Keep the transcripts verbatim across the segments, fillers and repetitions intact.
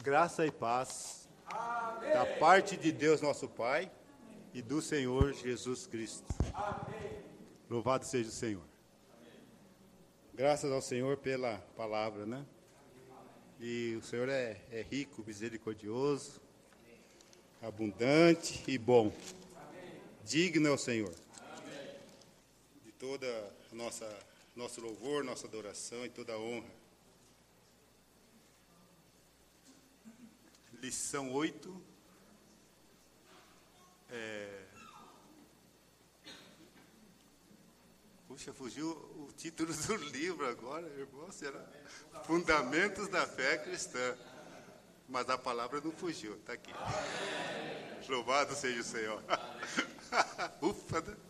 Graça e paz Amém. Da parte de Deus nosso Pai e do Senhor Jesus Cristo. Amém. Louvado seja o Senhor. Amém. Graças ao Senhor pela palavra, né? E o Senhor é, é rico, misericordioso, abundante e bom. Amém. Digno é o Senhor. Amém. De toda a nossa nosso louvor, nossa adoração e toda a honra. Lição oito. É... Puxa, fugiu o título do livro agora, irmão. Será? Fundamentos da fé cristã. Mas a palavra não fugiu, está aqui. Louvado seja o Senhor. Ufa, né?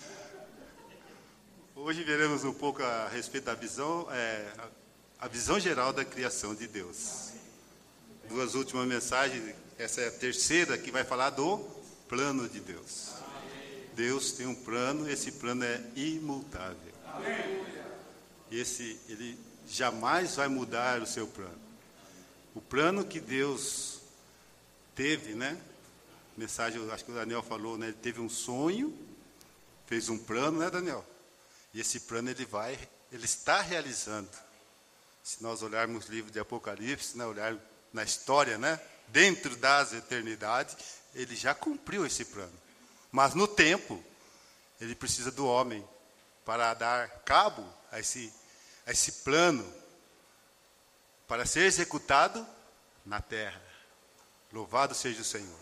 Hoje veremos um pouco a respeito da visão, é, a visão geral da criação de Deus. Duas últimas mensagens, essa é a terceira, que vai falar do plano de Deus. Deus tem um plano, esse plano é imutável. Esse, ele jamais vai mudar o seu plano. O plano que Deus teve, né? Mensagem, acho que o Daniel falou, né? Ele teve um sonho, fez um plano, né, Daniel? E esse plano ele vai, ele está realizando. Se nós olharmos o livro de Apocalipse, né, olhar na história, né, dentro das eternidades, ele já cumpriu esse plano. Mas no tempo, ele precisa do homem para dar cabo a esse, a esse plano, para ser executado na terra. Louvado seja o Senhor.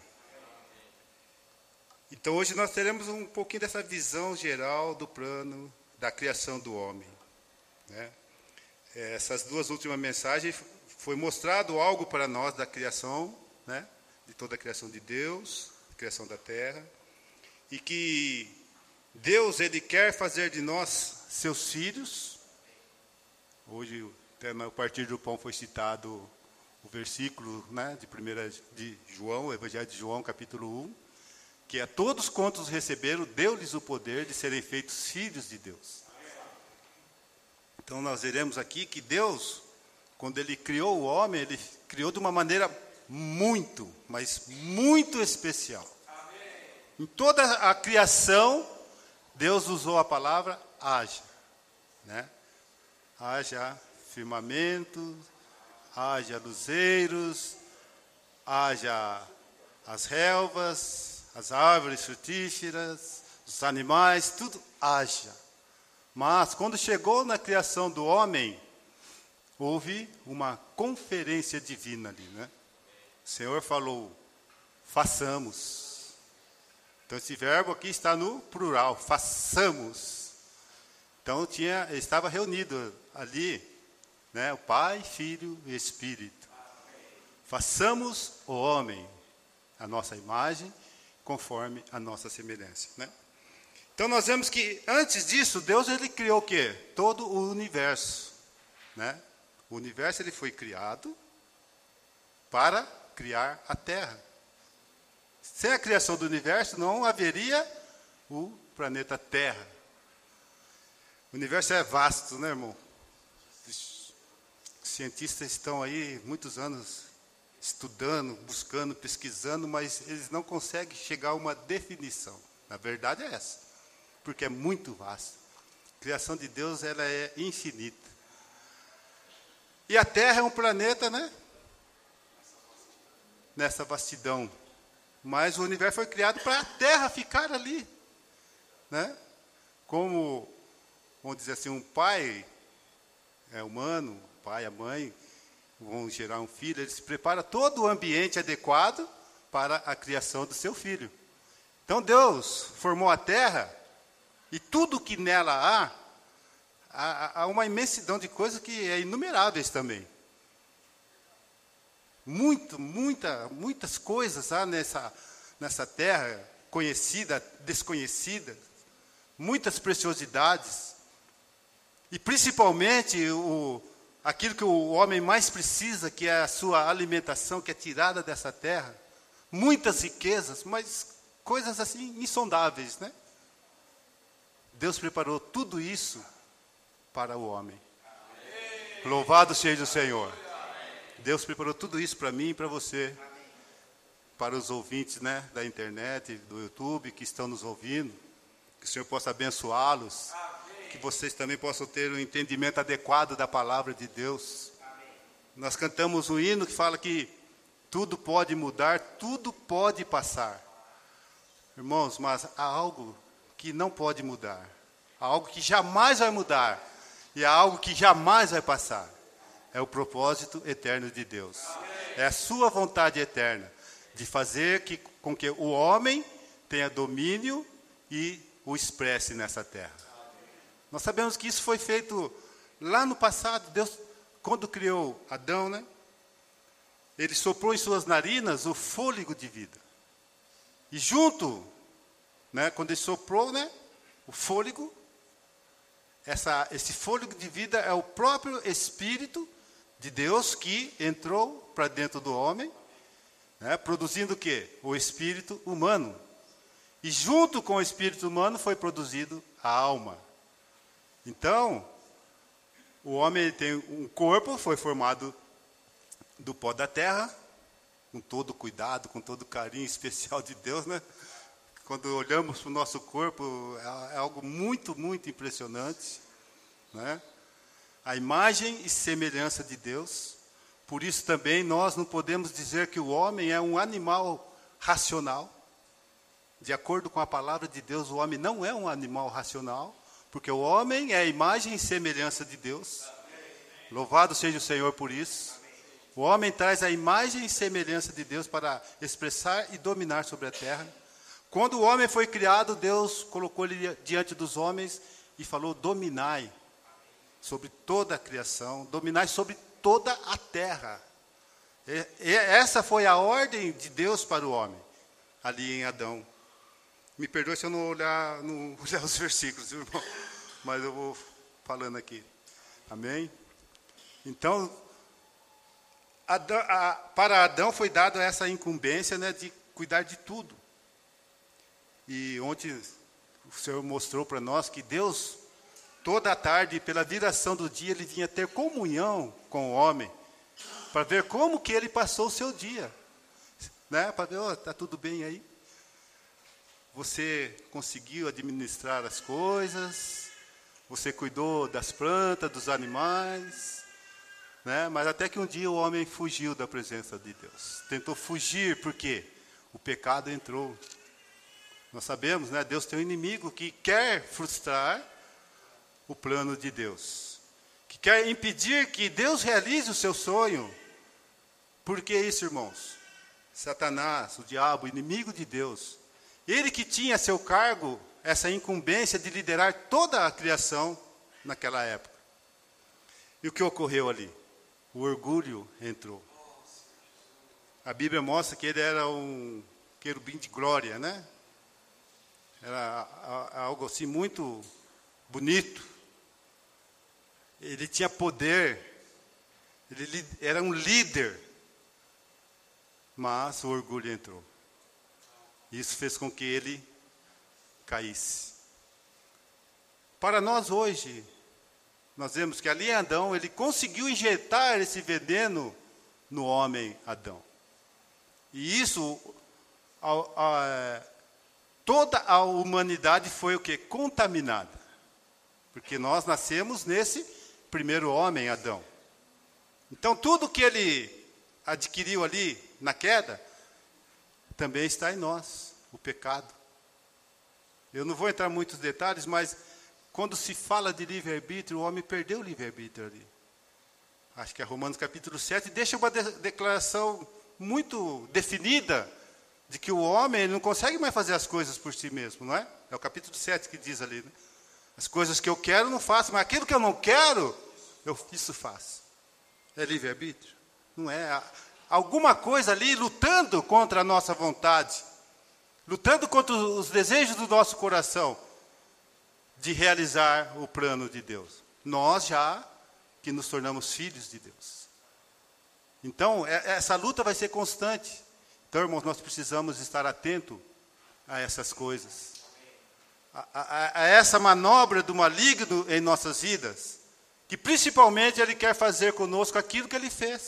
Então hoje nós teremos um pouquinho dessa visão geral do plano da criação do homem, né? Essas duas últimas mensagens foi mostrado algo para nós da criação, né? De toda a criação de Deus, a criação da terra, e que Deus ele quer fazer de nós seus filhos. Hoje, até no partir do pão foi citado o versículo, né, de primeira de João, o Evangelho de João, capítulo um, que a todos quantos receberam, deu-lhes o poder de serem feitos filhos de Deus. Então nós veremos aqui que Deus, quando Ele criou o homem, Ele criou de uma maneira muito, mas muito especial. Em toda a criação, Deus usou a palavra haja, né? Haja firmamento, haja luzeiros, haja as relvas, as árvores frutíferas, os animais, tudo haja. Mas quando chegou na criação do homem, houve uma conferência divina ali, né? O Senhor falou, façamos. Então esse verbo aqui está no plural, façamos. Então tinha, estava reunido ali, né, o Pai, Filho e Espírito. Façamos o homem, a nossa imagem, conforme a nossa semelhança, né? Então nós vemos que antes disso, Deus ele criou o quê? Todo o universo, né? O universo ele foi criado para criar a Terra. Sem a criação do universo não haveria o planeta Terra. O universo é vasto, né, irmão? Os cientistas estão aí muitos anos estudando, buscando, pesquisando, mas eles não conseguem chegar a uma definição. Na verdade é essa, porque é muito vasto. A criação de Deus ela é infinita. E a Terra é um planeta, né? Nessa vastidão. Mas o universo foi criado para a Terra ficar ali, né? Como, vamos dizer assim, um pai é humano, o pai, a mãe, vão gerar um filho, ele se prepara todo o ambiente adequado para a criação do seu filho. Então Deus formou a terra e tudo que nela há, há, há uma imensidão de coisas que é inumeráveis também. Muito, muita, muitas coisas há nessa, nessa terra, conhecida, desconhecida, muitas preciosidades. E principalmente o, aquilo que o homem mais precisa, que é a sua alimentação, que é tirada dessa terra. Muitas riquezas, mas coisas assim insondáveis, né? Deus preparou tudo isso para o homem. Amém. Louvado seja o Senhor. Deus preparou tudo isso para mim e para você. Para os ouvintes, né, da internet, do YouTube, que estão nos ouvindo. Que o Senhor possa abençoá-los. Que vocês também possam ter um entendimento adequado da palavra de Deus. Nós cantamos um hino que fala que tudo pode mudar, tudo pode passar. Irmãos, mas há algo que não pode mudar. Há algo que jamais vai mudar. E há algo que jamais vai passar. É o propósito eterno de Deus. É a sua vontade eterna de fazer que, com que o homem tenha domínio e o expresse nessa terra. Nós sabemos que isso foi feito lá no passado. Deus, quando criou Adão, né? Ele soprou em suas narinas o fôlego de vida. E junto, né, quando ele soprou, né, o fôlego, essa, esse fôlego de vida é o próprio Espírito de Deus que entrou para dentro do homem, né, produzindo o quê? O espírito humano. E junto com o espírito humano foi produzido a alma. Então, o homem tem um corpo, foi formado do pó da terra, com todo cuidado, com todo carinho especial de Deus, né? Quando olhamos para o nosso corpo, é algo muito, muito impressionante, né? A imagem e semelhança de Deus. Por isso também nós não podemos dizer que o homem é um animal racional. De acordo com a palavra de Deus, o homem não é um animal racional, porque o homem é a imagem e semelhança de Deus. Louvado seja o Senhor por isso. O homem traz a imagem e semelhança de Deus para expressar e dominar sobre a terra. Quando o homem foi criado, Deus colocou ele diante dos homens e falou: dominai sobre toda a criação, dominai sobre toda a terra. E, e essa foi a ordem de Deus para o homem, ali em Adão. Me perdoe se eu não olhar, não olhar os versículos, irmão, mas eu vou falando aqui. Amém? Então, Adão, a, para Adão foi dada essa incumbência, né, de cuidar de tudo. E ontem o Senhor mostrou para nós que Deus, toda a tarde, pela viração do dia, ele vinha ter comunhão com o homem, para ver como que ele passou o seu dia, né? Para ver, oh, está tudo bem aí? Você conseguiu administrar as coisas? Você cuidou das plantas, dos animais? Né? Mas até que um dia o homem fugiu da presença de Deus. Tentou fugir, porque o pecado entrou. Nós sabemos, né? Deus tem um inimigo que quer frustrar o plano de Deus, que quer impedir que Deus realize o seu sonho. Por que isso, irmãos? Satanás, o diabo, inimigo de Deus, ele que tinha a seu cargo essa incumbência de liderar toda a criação naquela época. E o que ocorreu ali? O orgulho entrou. A Bíblia mostra que ele era um querubim de glória, né? Era algo assim muito bonito. Ele tinha poder. Ele era um líder. Mas o orgulho entrou. Isso fez com que ele caísse. Para nós hoje, nós vemos que ali em Adão, ele conseguiu injetar esse veneno no homem Adão. E isso, a, a, toda a humanidade foi o quê? Contaminada. Porque nós nascemos nesse primeiro homem, Adão. Então, tudo que ele adquiriu ali na queda, também está em nós, o pecado. Eu não vou entrar em muitos detalhes, mas quando se fala de livre-arbítrio, o homem perdeu o livre-arbítrio ali. Acho que é Romanos capítulo sete, deixa uma de- declaração muito definida de que o homem ele não consegue mais fazer as coisas por si mesmo, não é? É o capítulo sete que diz ali, né? As coisas que eu quero não faço, mas aquilo que eu não quero, eu isso faço. É livre-arbítrio? Não é. Alguma coisa ali lutando contra a nossa vontade, lutando contra os desejos do nosso coração, de realizar o plano de Deus. Nós já que nos tornamos filhos de Deus. Então, essa luta vai ser constante. Então, irmãos, nós precisamos estar atentos a essas coisas. A, a, a essa manobra do maligno em nossas vidas, que principalmente ele quer fazer conosco aquilo que ele fez.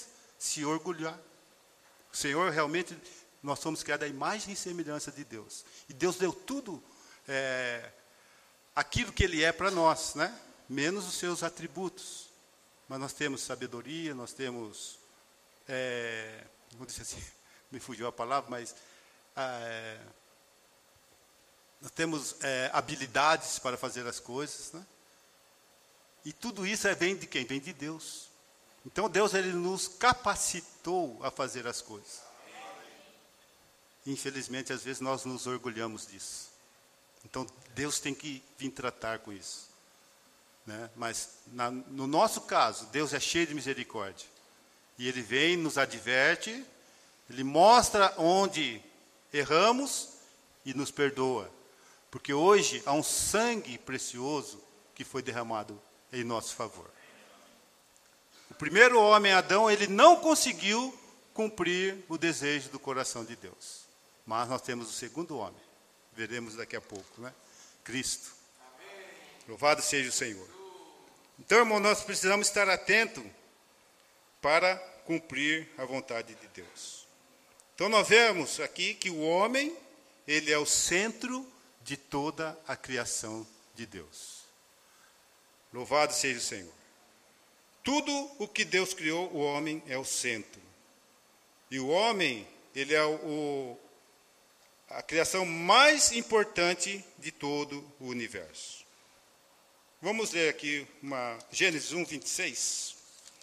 se orgulhar. O Senhor realmente, nós somos criados à imagem e semelhança de Deus. E Deus deu tudo, é, aquilo que Ele é para nós, né? Menos os seus atributos. Mas nós temos sabedoria, nós temos, é, vou dizer assim, me fugiu a palavra, mas é, nós temos é, habilidades para fazer as coisas, né? E tudo isso é, vem de quem? Vem de Deus. Então Deus, Ele nos capacitou a fazer as coisas. Infelizmente, às vezes nós nos orgulhamos disso. Então Deus tem que vir tratar com isso, né? Mas na, no nosso caso, Deus é cheio de misericórdia. E Ele vem, nos adverte, Ele mostra onde erramos e nos perdoa. Porque hoje há um sangue precioso que foi derramado em nosso favor. O primeiro homem, Adão, ele não conseguiu cumprir o desejo do coração de Deus. Mas nós temos o segundo homem. Veremos daqui a pouco, né? Cristo. Amém. Louvado seja o Senhor. Então, irmão, nós precisamos estar atentos para cumprir a vontade de Deus. Então, nós vemos aqui que o homem, ele é o centro de toda a criação de Deus. Louvado seja o Senhor. Tudo o que Deus criou, o homem é o centro. E o homem, ele é o, a criação mais importante de todo o universo. Vamos ler aqui uma Gênesis um, vinte e seis.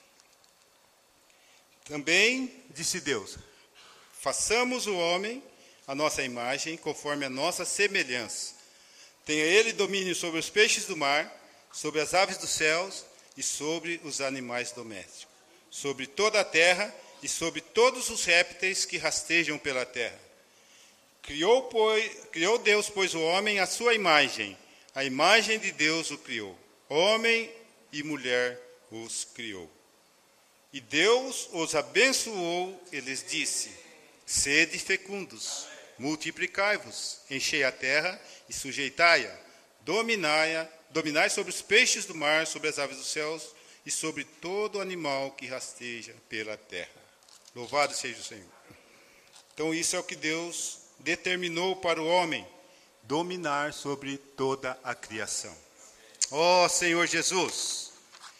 Também disse Deus: façamos o homem a nossa imagem, conforme a nossa semelhança. Tenha ele domínio sobre os peixes do mar, sobre as aves dos céus e sobre os animais domésticos, sobre toda a terra e sobre todos os répteis que rastejam pela terra. Criou, pois, criou Deus, pois, o homem à sua imagem, a imagem de Deus o criou. Homem e mulher os criou. E Deus os abençoou e lhes disse: sede fecundos, multiplicai-vos, enchei a terra e sujeitai-a, dominai-a, dominai sobre os peixes do mar, sobre as aves dos céus e sobre todo animal que rasteja pela terra. Louvado seja o Senhor. Então isso é o que Deus determinou para o homem, dominar sobre toda a criação. Ó Senhor Jesus!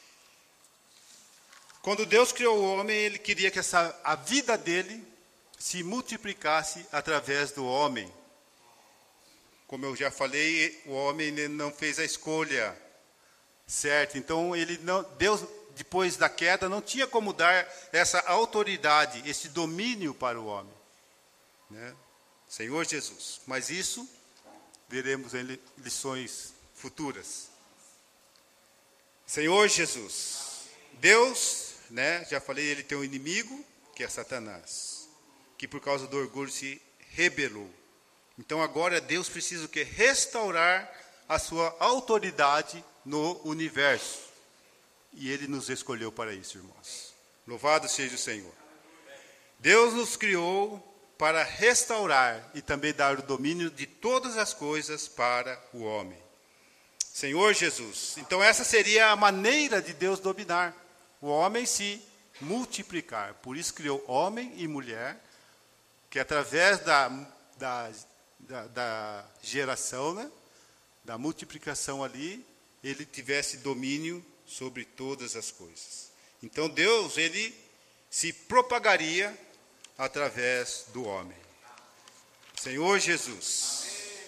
Quando Deus criou o homem, Ele queria que essa, a vida dele se multiplicasse através do homem. Como eu já falei, o homem ele não fez a escolha certa. Então, ele não, Deus, depois da queda, não tinha como dar essa autoridade, esse domínio para o homem, né? Senhor Jesus. Mas isso veremos em lições futuras. Senhor Jesus. Deus, né, já falei, ele tem um inimigo, que é Satanás, que por causa do orgulho se rebelou. Então agora Deus precisa o quê? Restaurar a sua autoridade no universo. E Ele nos escolheu para isso, irmãos. Louvado seja o Senhor. Deus nos criou para restaurar e também dar o domínio de todas as coisas para o homem. Senhor Jesus. Então essa seria a maneira de Deus dominar. O homem se multiplicar. Por isso criou homem e mulher, que através da... da Da, da geração, né? Da multiplicação ali, ele tivesse domínio sobre todas as coisas. Então Deus, ele se propagaria através do homem. Senhor Jesus.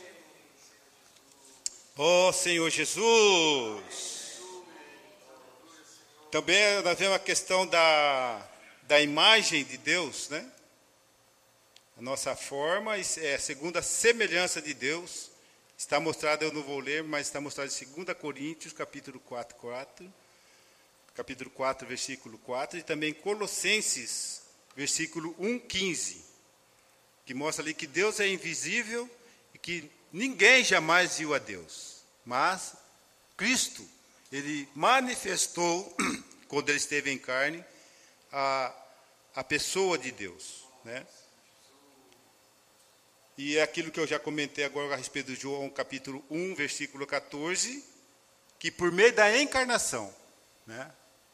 Ó oh, Senhor Jesus. Também nós vemos a questão da, da imagem de Deus, né? A nossa forma é segundo a semelhança de Deus. Está mostrado, eu não vou ler, mas está mostrado em dois Coríntios, capítulo quatro, quatro. Capítulo quatro, versículo quatro. E também Colossenses, versículo um, quinze. Que mostra ali que Deus é invisível e que ninguém jamais viu a Deus. Mas Cristo, Ele manifestou, quando Ele esteve em carne, a, a pessoa de Deus, né? E é aquilo que eu já comentei agora a respeito de João, capítulo um, versículo quatorze, que por meio da encarnação, né,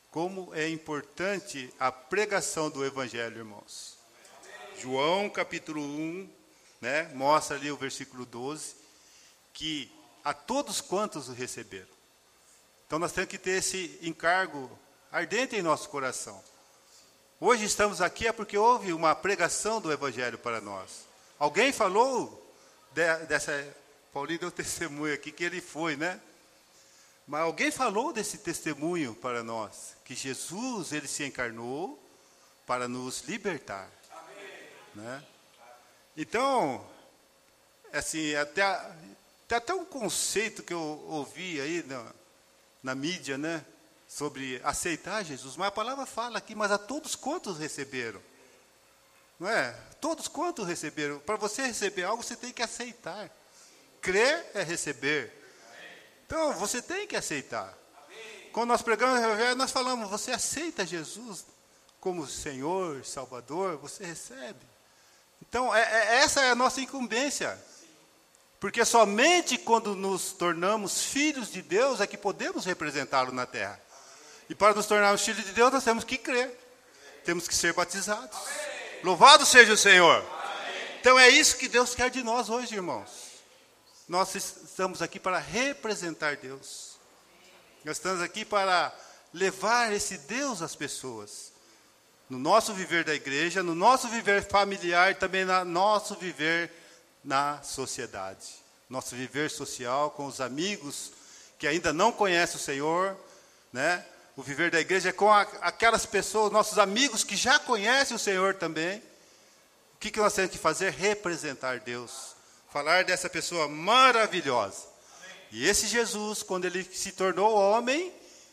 como é importante a pregação do Evangelho, irmãos. João, capítulo um, né, mostra ali o versículo doze, que a todos quantos o receberam. Então nós temos que ter esse encargo ardente em nosso coração. Hoje estamos aqui é porque houve uma pregação do Evangelho para nós. Alguém falou de, dessa... Paulinho deu testemunho aqui que ele foi, né? Mas alguém falou desse testemunho para nós, que Jesus, ele se encarnou para nos libertar. Né? Então, assim, até, tem até um conceito que eu ouvi aí na, na mídia, né? Sobre aceitar Jesus, mas a palavra fala aqui, mas a todos quantos receberam. Não é? Todos quantos receberam. Para você receber algo, você tem que aceitar. Crer é receber. Então, você tem que aceitar. Quando nós pregamos o Evangelho, nós falamos, você aceita Jesus como Senhor, Salvador, você recebe. Então, é, é, essa é a nossa incumbência. Porque somente quando nos tornamos filhos de Deus é que podemos representá-lo na terra. E para nos tornarmos filhos de Deus, nós temos que crer. Temos que ser batizados. Amém. Louvado seja o Senhor. Amém. Então, é isso que Deus quer de nós hoje, irmãos. Nós estamos aqui para representar Deus. Nós estamos aqui para levar esse Deus às pessoas. No nosso viver da igreja, no nosso viver familiar, também no nosso viver na sociedade. Nosso viver social com os amigos que ainda não conhecem o Senhor, né? O viver da igreja é com a, aquelas pessoas, nossos amigos que já conhecem o Senhor também. O que, que nós temos que fazer? Representar Deus. Falar dessa pessoa maravilhosa. Amém. E esse Jesus, quando ele se tornou homem,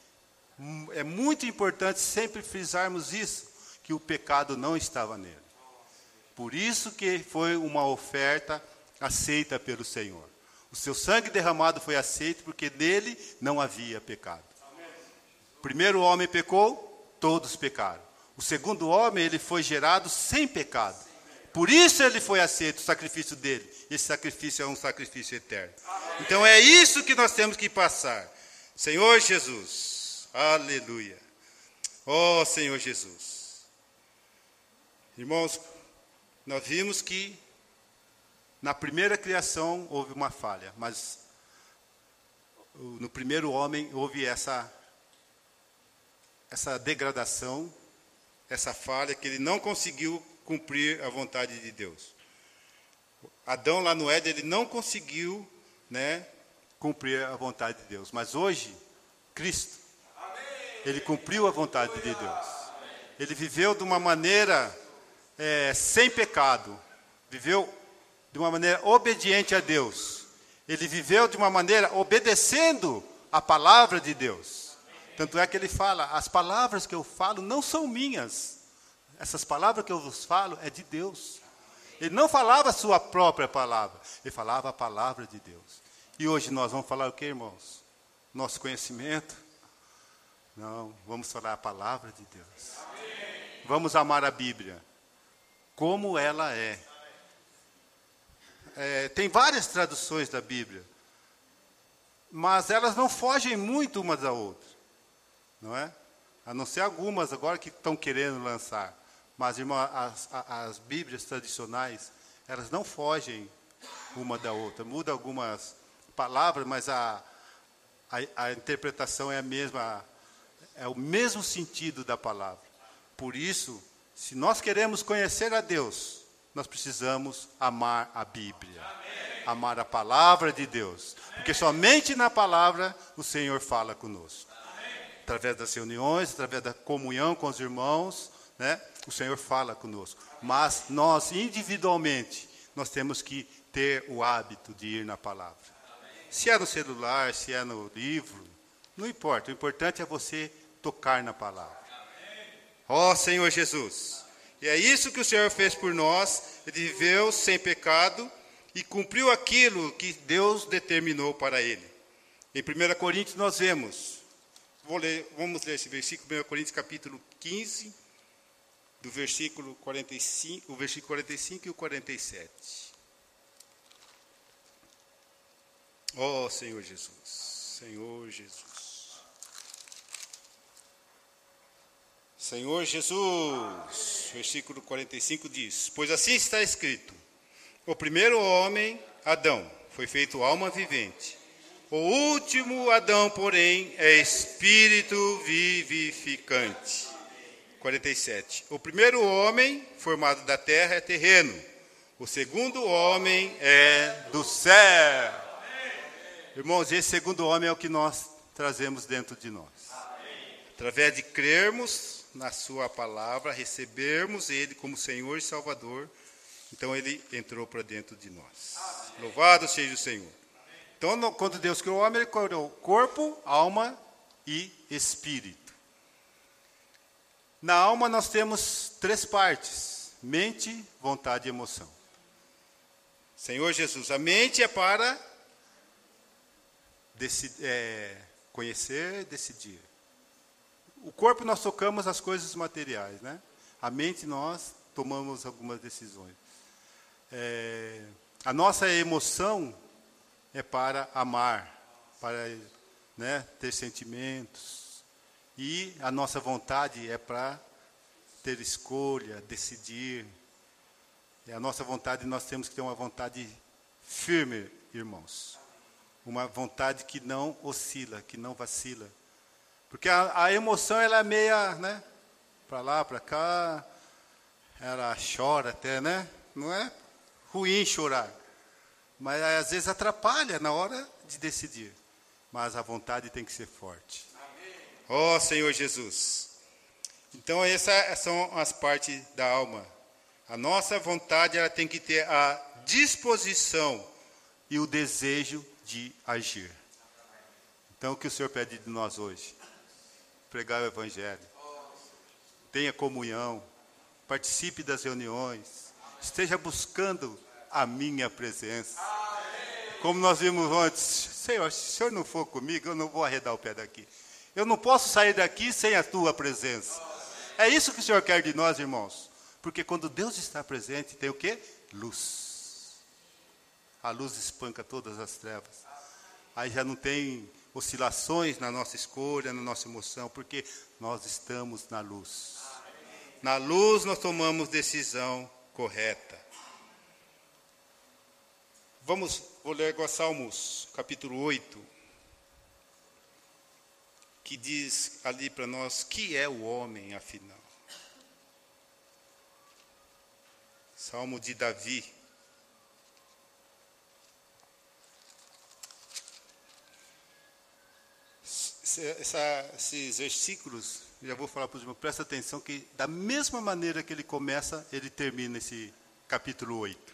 é muito importante sempre frisarmos isso, que o pecado não estava nele. Por isso que foi uma oferta aceita pelo Senhor. O seu sangue derramado foi aceito porque nele não havia pecado. Amém. O primeiro homem pecou, todos pecaram. O segundo homem, ele foi gerado sem pecado. Por isso ele foi aceito, o sacrifício dele. Esse sacrifício é um sacrifício eterno. Amém. Então é isso que nós temos que passar. Senhor Jesus, aleluia. Ó oh, Senhor Jesus. Irmãos, nós vimos que na primeira criação houve uma falha, mas no primeiro homem houve essa, essa degradação, essa falha que ele não conseguiu cumprir a vontade de Deus. Adão lá no Éden, ele não conseguiu, né, cumprir a vontade de Deus. Mas hoje, Cristo, ele cumpriu a vontade de Deus. Ele viveu de uma maneira é, sem pecado. Viveu de uma maneira obediente a Deus. Ele viveu de uma maneira obedecendo a palavra de Deus. Tanto é que ele fala, as palavras que eu falo não são minhas. Essas palavras que eu vos falo é de Deus. Ele não falava a sua própria palavra. Ele falava a palavra de Deus. E hoje nós vamos falar o que, irmãos? Nosso conhecimento? Não, vamos falar a palavra de Deus. Vamos amar a Bíblia. Como ela é. é. Tem várias traduções da Bíblia. Mas elas não fogem muito umas da outra. Não é? A não ser algumas agora que estão querendo lançar. Mas, irmão, as, as Bíblias tradicionais, elas não fogem uma da outra. Muda algumas palavras, mas a, a, a interpretação é a mesma, é o mesmo sentido da palavra. Por isso, se nós queremos conhecer a Deus, nós precisamos amar a Bíblia. Amém. Amar a palavra de Deus. Amém. Porque somente na palavra o Senhor fala conosco. Amém. Através das reuniões, através da comunhão com os irmãos, né? O Senhor fala conosco. Mas nós, individualmente, nós temos que ter o hábito de ir na palavra. Se é no celular, se é no livro, não importa. O importante é você tocar na palavra. Ó oh, Senhor Jesus. E é isso que o Senhor fez por nós. Ele viveu sem pecado e cumpriu aquilo que Deus determinou para ele. Em primeira Coríntios nós vemos, vou ler, vamos ler esse versículo, primeira Coríntios capítulo quinze, do versículo quarenta e cinco, o versículo quarenta e cinco e o quarenta e sete. Ó oh, Senhor Jesus, Senhor Jesus. Senhor Jesus, versículo quarenta e cinco diz: pois assim está escrito, o primeiro homem, Adão, foi feito alma vivente. O último Adão, porém, é espírito vivificante. quarenta e sete. O primeiro homem, formado da terra, é terreno. O segundo homem é do céu. Irmãos, esse segundo homem é o que nós trazemos dentro de nós. Através de crermos na sua palavra, recebermos ele como Senhor e Salvador, então ele entrou para dentro de nós. Louvado seja o Senhor. Então, quando Deus criou o homem, ele criou corpo, alma e espírito. Na alma nós temos três partes: mente, vontade e emoção. Senhor Jesus, a mente é para decid- é, conhecer e decidir. O corpo nós tocamos as coisas materiais, né? A mente nós tomamos algumas decisões. É, a nossa emoção é para amar, para, né, ter sentimentos. E a nossa vontade é para ter escolha, decidir. E a nossa vontade, nós temos que ter uma vontade firme, irmãos. Uma vontade que não oscila, que não vacila. Porque a, a emoção, ela é meia, né, para lá, para cá. Ela chora até, né? Não é ruim chorar. Mas às vezes atrapalha na hora de decidir. Mas a vontade tem que ser forte. Ó, oh, Senhor Jesus. Então, essas são as partes da alma. A nossa vontade, ela tem que ter a disposição e o desejo de agir. Então, o que o Senhor pede de nós hoje? Pregar o Evangelho. Tenha comunhão. Participe das reuniões. Esteja buscando a minha presença. Como nós vimos antes, Senhor, se o Senhor não for comigo, eu não vou arredar o pé daqui. Eu não posso sair daqui sem a tua presença. É isso que o Senhor quer de nós, irmãos. Porque quando Deus está presente, tem o quê? Luz. A luz espanca todas as trevas. Aí já não tem oscilações na nossa escolha, na nossa emoção, porque nós estamos na luz. Na luz nós tomamos decisão correta. Vamos, vou ler agora Salmos, capítulo oito, que diz ali para nós, que é o homem, afinal? Salmo de Davi. Essa, esses versículos, já vou falar para os irmãos, presta atenção que da mesma maneira que ele começa, ele termina esse capítulo oito.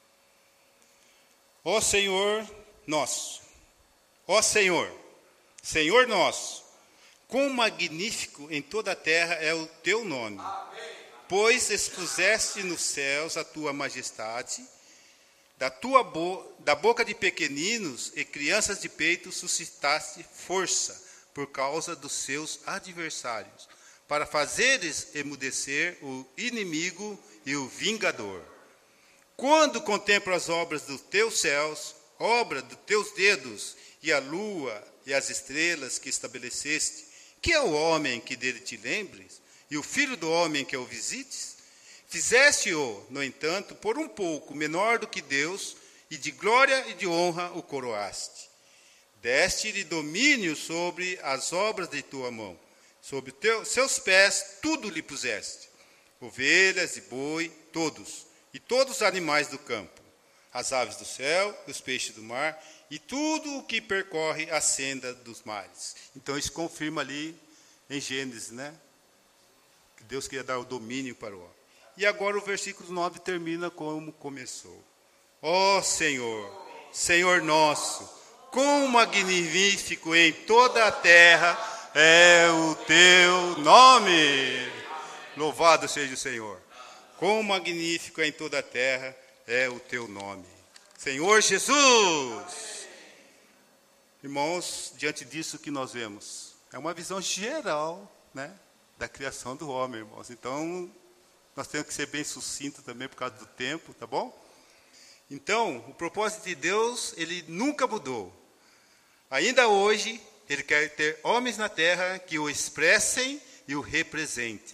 Ó Senhor nosso, ó Senhor, Senhor nosso, quão magnífico em toda a terra é o teu nome. Amém. Pois expuseste nos céus a tua majestade, da, tua bo- da boca de pequeninos e crianças de peito suscitaste força por causa dos seus adversários, para fazeres emudecer o inimigo e o vingador. Quando contemplo as obras dos teus céus, obra dos teus dedos, e a lua e as estrelas que estabeleceste, que é o homem que dele te lembres, e o filho do homem que o visites? Fizeste-o, no entanto, por um pouco menor do que Deus, e de glória e de honra o coroaste. Deste-lhe domínio sobre as obras de tua mão, sobre teu, seus pés tudo lhe puseste, ovelhas e boi, todos, e todos os animais do campo, as aves do céu, os peixes do mar, e tudo o que percorre a senda dos mares. Então isso confirma ali em Gênesis, né? Que Deus queria dar o domínio para o homem. E agora o versículo nove termina como começou. Ó Senhor, Senhor nosso, quão magnífico em toda a terra é o teu nome. Louvado seja o Senhor. Quão magnífico em toda a terra é o teu nome. Senhor Jesus. Irmãos, diante disso que nós vemos, é uma visão geral, né, da criação do homem, irmãos. Então, nós temos que ser bem sucinto também por causa do tempo, tá bom? Então, o propósito de Deus, ele nunca mudou. Ainda hoje, ele quer ter homens na terra que o expressem e o representem.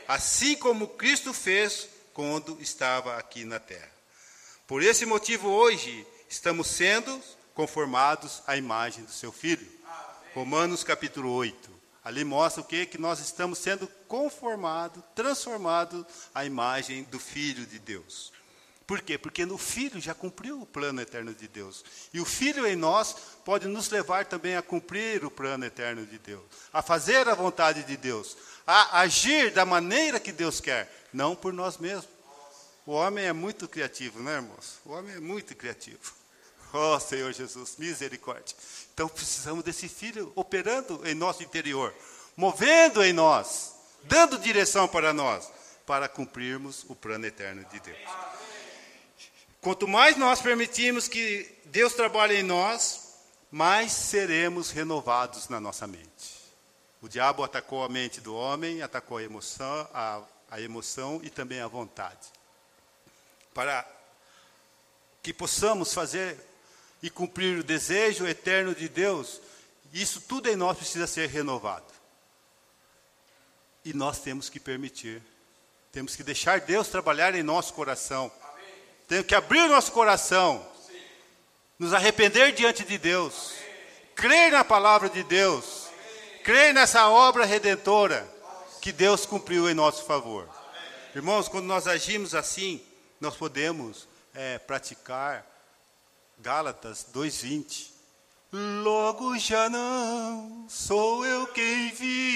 assim como Cristo fez quando estava aqui na terra. Por esse motivo, hoje, estamos sendo conformados à imagem do seu Filho. Romanos capítulo oito. Ali mostra o quê? Que nós estamos sendo conformados, transformados à imagem do Filho de Deus. Por quê? Porque no Filho já cumpriu o plano eterno de Deus. E o Filho em nós pode nos levar também a cumprir o plano eterno de Deus. A fazer a vontade de Deus. A agir da maneira que Deus quer. Não por nós mesmos. O homem é muito criativo, né, irmãos? O homem é muito criativo. Oh, Senhor Jesus, misericórdia. Então precisamos desse Filho operando em nosso interior. Movendo em nós. Dando direção para nós. Para cumprirmos o plano eterno de Deus. Quanto mais nós permitirmos que Deus trabalhe em nós, mais seremos renovados na nossa mente. O diabo atacou a mente do homem, atacou a emoção, a, a emoção e também a vontade. Para que possamos fazer e cumprir o desejo eterno de Deus, isso tudo em nós precisa ser renovado. E nós temos que permitir, temos que deixar Deus trabalhar em nosso coração. Temos que abrir o nosso coração, nos arrepender diante de Deus, crer na palavra de Deus, crer nessa obra redentora que Deus cumpriu em nosso favor. Irmãos, quando nós agimos assim, nós podemos é, praticar Gálatas dois, vinte. Logo já não sou eu quem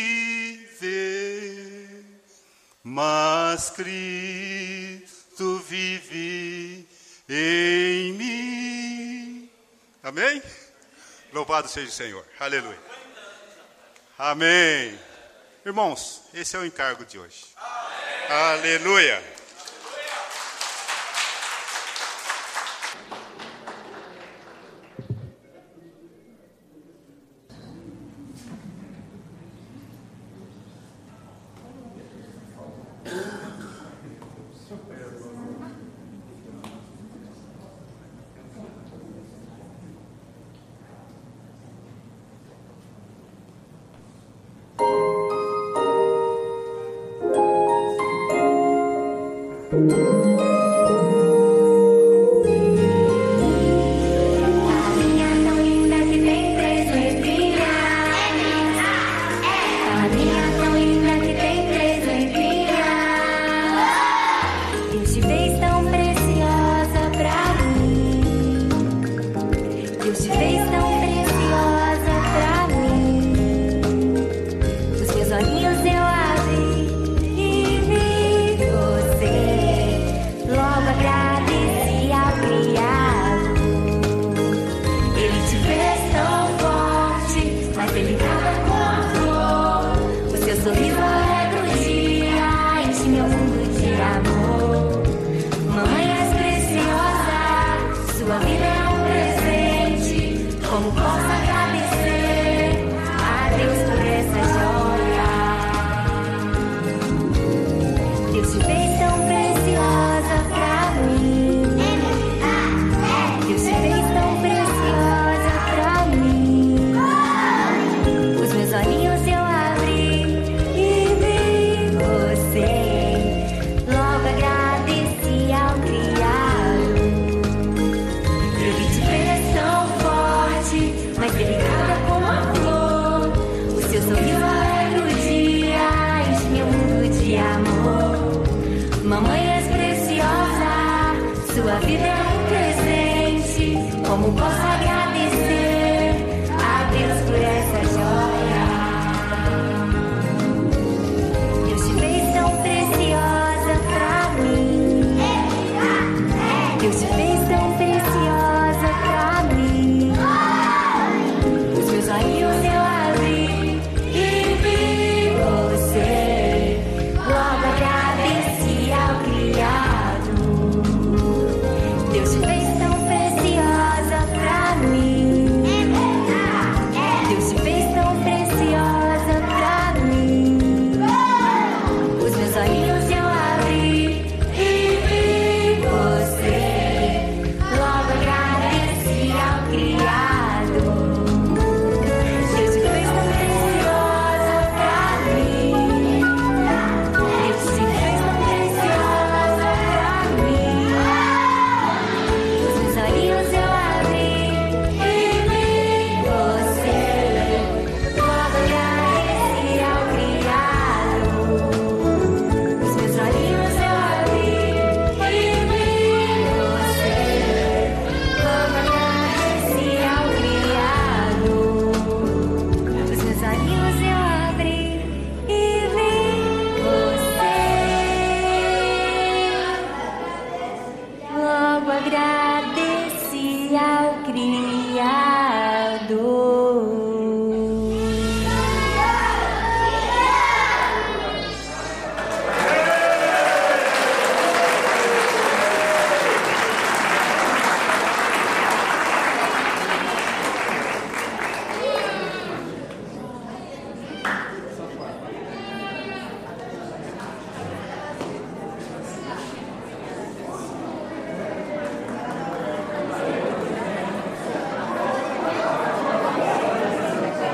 vive, mas Cristo vive em mim. Amém? Louvado seja o Senhor. Aleluia. Amém. Irmãos, esse é o encargo de hoje. Amém. Aleluia. Mamãe és preciosa, sua vida é um presente, como posso agradecer